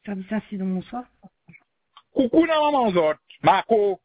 Service ainsi dans bonsoir. Coucou nan maman zot. Marco,